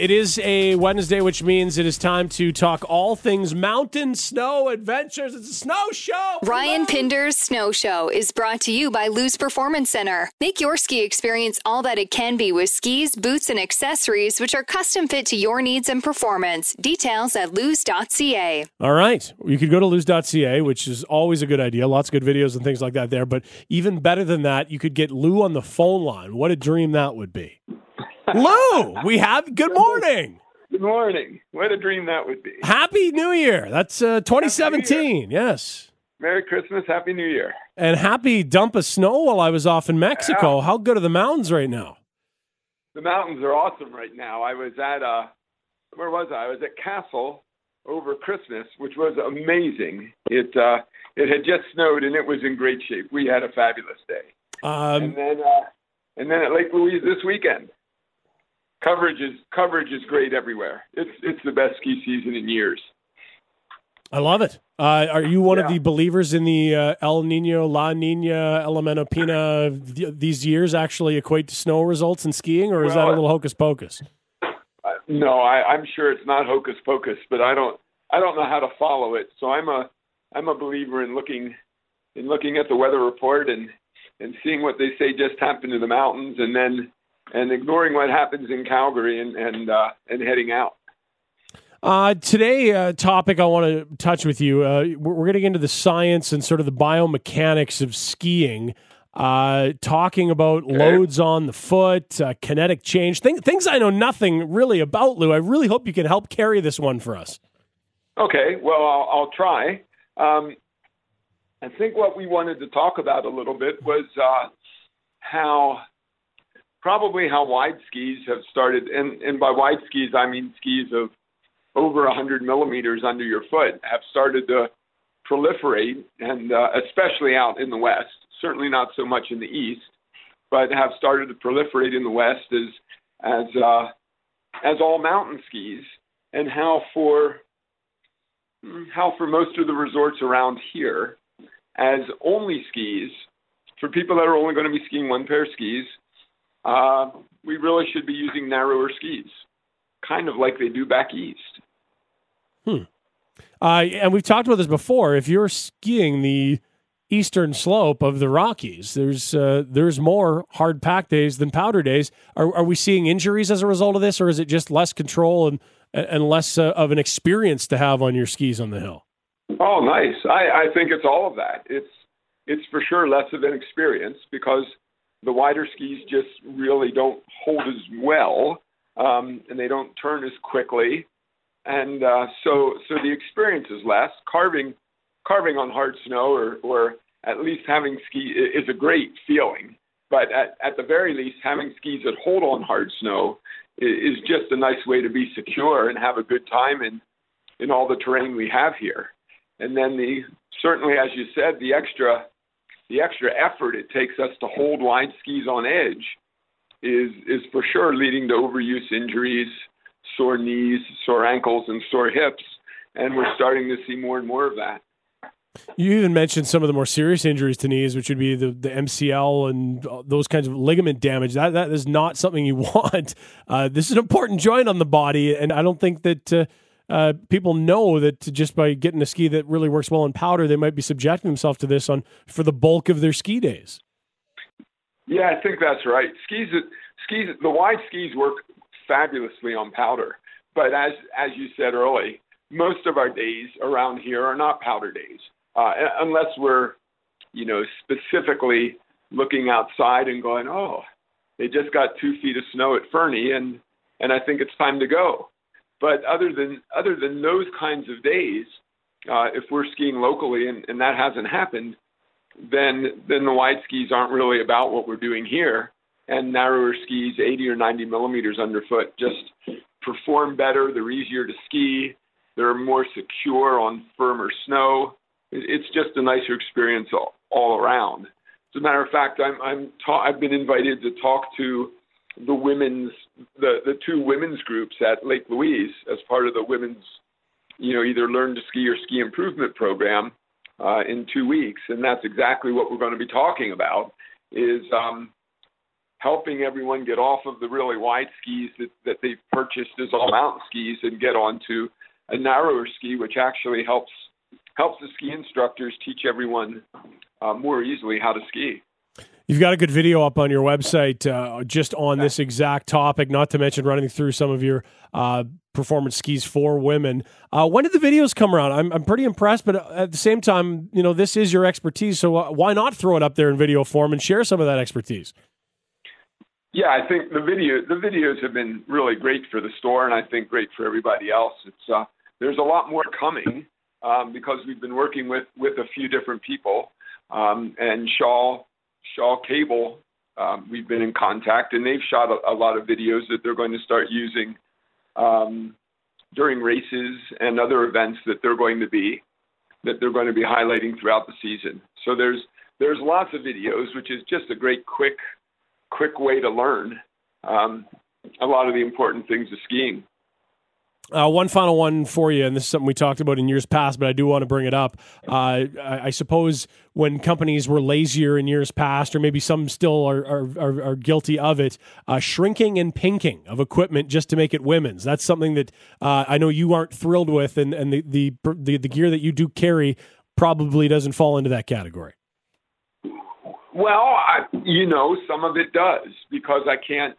It is a Wednesday, which means it is time to talk all things mountain snow adventures. It's a snow show. Ryan Pinder's Snow Show is brought to you by Luz Performance Center. Make your ski experience all that it can be with skis, boots, and accessories, which are custom fit to your needs and performance. Details at luz.ca. All right. You could go to luz.ca, which is always a good idea. Lots of good videos and things like that there. But even better than that, you could get Lou on the phone line. What a dream that would be. Lou, good morning. Good morning. What a dream that would be. Happy New Year. That's 2017. Yes. Merry Christmas. Happy New Year. And happy dump of snow while I was off in Mexico. Yeah. How good are the mountains right now? The mountains are awesome right now. I was at, where was I? I was at Castle over Christmas, which was amazing. It had just snowed and it was in great shape. We had a fabulous day. And then at Lake Louise this weekend. Coverage is great everywhere. It's the best ski season in years. I love it. Are you one of the believers in the El Nino, La Nina, Elemento Pina? These years actually equate to snow results in skiing, or is that a little hocus pocus? No, I'm sure it's not hocus pocus, but I don't know how to follow it. So I'm a believer in looking at the weather report and seeing what they say just happened to the mountains, and ignoring what happens in Calgary and heading out. Today, topic I want to touch with you. We're getting into the science and sort of the biomechanics of skiing, talking about loads on the foot, kinetic change, things I know nothing really about, Lou. I really hope you can help carry this one for us. Okay, well, I'll try. I think what we wanted to talk about a little bit was how wide skis have started, and by wide skis, I mean skis of over 100 millimeters under your foot, have started to proliferate, and especially out in the West, certainly not so much in the East, but have started to proliferate in the West as all mountain skis, and how for most of the resorts around here, as only skis, for people that are only going to be skiing one pair of skis, we really should be using narrower skis, kind of like they do back east. And we've talked about this before. If you're skiing the eastern slope of the Rockies, there's more hard pack days than powder days. Are we seeing injuries as a result of this, or is it just less control and less of an experience to have on your skis on the hill? Oh, nice. I think it's all of that. It's for sure less of an experience because the wider skis just really don't hold as well, and they don't turn as quickly, and so the experience is less. Carving on hard snow, or at least having ski is a great feeling. But at the very least, having skis that hold on hard snow is just a nice way to be secure and have a good time in all the terrain we have here. And then certainly, as you said, the extra effort it takes us to hold wide skis on edge is for sure leading to overuse injuries, sore knees, sore ankles, and sore hips. And we're starting to see more and more of that. You even mentioned some of the more serious injuries to knees, which would be the MCL and those kinds of ligament damage. That is not something you want. This is an important joint on the body, and I don't think that people know that just by getting a ski that really works well in powder, they might be subjecting themselves to this for the bulk of their ski days. Yeah, I think that's right. The wide skis work fabulously on powder, but as you said early, most of our days around here are not powder days, unless we're, specifically looking outside and going, oh, they just got 2 feet of snow at Fernie, and I think it's time to go. But other than those kinds of days, if we're skiing locally and that hasn't happened, then the wide skis aren't really about what we're doing here. And narrower skis, 80 or 90 millimeters underfoot, just perform better. They're easier to ski. They're more secure on firmer snow. It's just a nicer experience all around. As a matter of fact, I've been invited to talk to the two women's groups at Lake Louise as part of the women's, either Learn to Ski or Ski Improvement program in 2 weeks. And that's exactly what we're going to be talking about is helping everyone get off of the really wide skis that they've purchased as all mountain skis and get onto a narrower ski, which actually helps the ski instructors teach everyone more easily how to ski. You've got a good video up on your website just on this exact topic, not to mention running through some of your performance skis for women. When did the videos come around? I'm pretty impressed, but at the same time, this is your expertise, so why not throw it up there in video form and share some of that expertise? Yeah, I think the videos have been really great for the store, and I think great for everybody else. It's there's a lot more coming because we've been working with a few different people, and Shaw Cable. We've been in contact, and they've shot a lot of videos that they're going to start using during races and other events that they're going to be highlighting throughout the season. So there's lots of videos, which is just a great quick way to learn a lot of the important things of skiing. One final one for you, and this is something we talked about in years past, but I do want to bring it up. I suppose when companies were lazier in years past, or maybe some still are guilty of it, shrinking and pinking of equipment just to make it women's. That's something that I know you aren't thrilled with, and the gear that you do carry probably doesn't fall into that category. Well, some of it does, because I can't,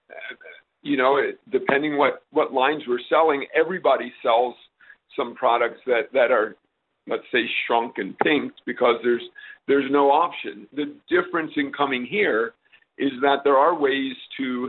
depending what lines we're selling, everybody sells some products that are, let's say, shrunk and pinked because there's no option. The difference in coming here is that there are ways to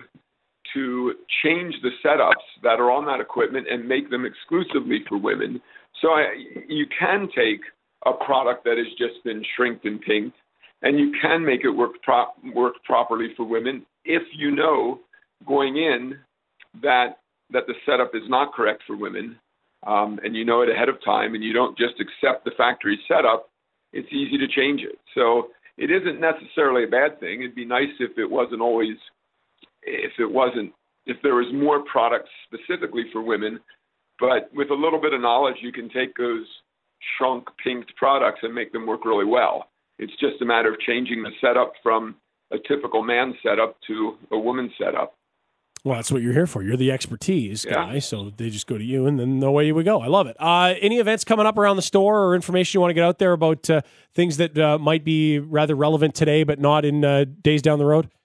change the setups that are on that equipment and make them exclusively for women. So you can take a product that has just been shrinked and pinked, and you can make it work properly for women if you know going in that the setup is not correct for women, and you know it ahead of time, and you don't just accept the factory setup. It's easy to change it. So it isn't necessarily a bad thing. It'd be nice if there was more products specifically for women, but with a little bit of knowledge, you can take those shrunk, pinked products and make them work really well. It's just a matter of changing the setup from a typical man setup to a woman setup. Well, that's what you're here for. You're the expertise guy, yeah. So they just go to you, and then away we go. I love it. Any events coming up around the store or information you want to get out there about things that might be rather relevant today but not in days down the road?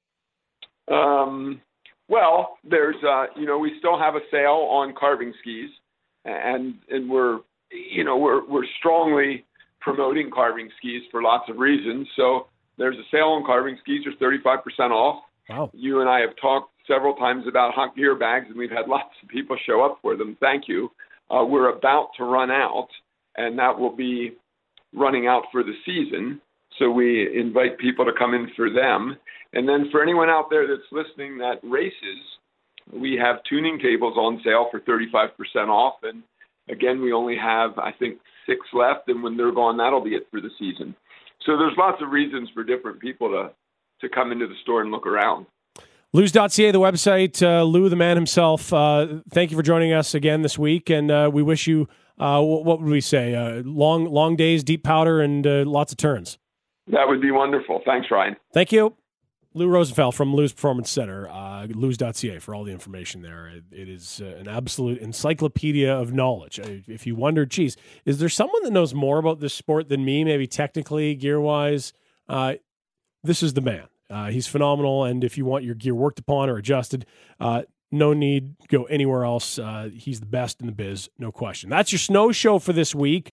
Well, there's we still have a sale on carving skis, and we're strongly promoting carving skis for lots of reasons. So there's a sale on carving skis. There's 35% off. Wow. You and I have talked several times about hot gear bags, and we've had lots of people show up for them. Thank you. We're about to run out, and that will be running out for the season. So we invite people to come in for them. And then for anyone out there that's listening that races, we have tuning tables on sale for 35% off. And again, we only have, I think, 6 left, and when they're gone, that'll be it for the season. So there's lots of reasons for different people to come into the store and look around. Luz.ca, the website. Lou, the man himself, thank you for joining us again this week, and we wish you, what would we say, long days, deep powder, and lots of turns. That would be wonderful. Thanks, Ryan. Thank you. Lou Rosenfeld from Luz Performance Center, Luz.ca for all the information there. It is an absolute encyclopedia of knowledge. If you wonder, geez, is there someone that knows more about this sport than me, maybe technically, gear-wise? This is the man. He's phenomenal, and if you want your gear worked upon or adjusted, no need go anywhere else. He's the best in the biz, no question. That's your snow show for this week.